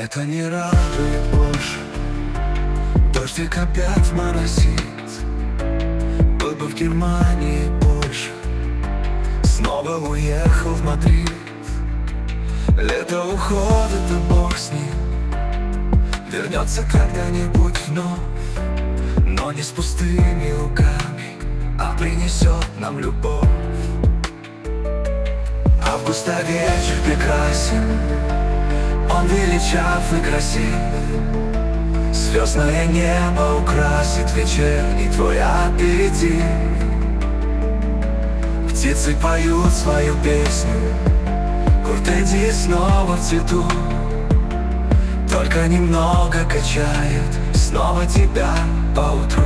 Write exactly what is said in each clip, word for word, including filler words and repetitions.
Лето не радует больше, дождик опять моросит. Был бы в Германии больше, снова уехал в Мадрид. Лето уходит, а бог с ним, вернется когда-нибудь вновь, но не с пустыми руками, а принесет нам любовь. Августа вечер прекрасен, он величав и красив. Звездное небо украсит вечерний твой аперитив. Птицы поют свою песню, куртеди снова в цвету. Только немного качает снова тебя поутру.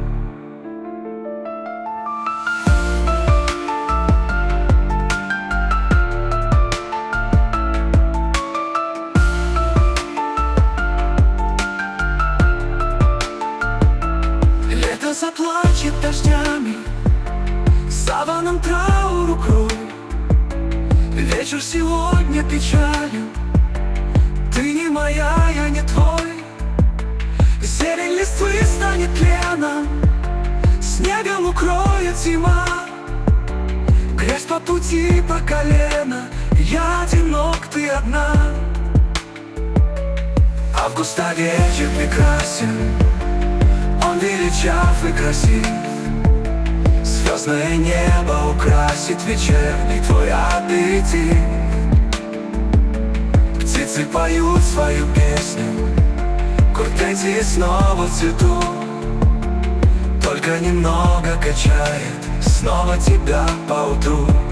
Лето заплачет дождями, саваном трауру крой. Вечер сегодня печален, ты не моя, я не твой. Зелень листвы станет тленом, снегом укроет зима. Грязь по пути по колено, я одинок, ты одна. Августа вечер прекрасен, он величав и красив. Звездное небо украсит вечерний твой аперитив. Птицы поют свою песню, куртеди снова в цвету. Только немного качает снова тебя поутру.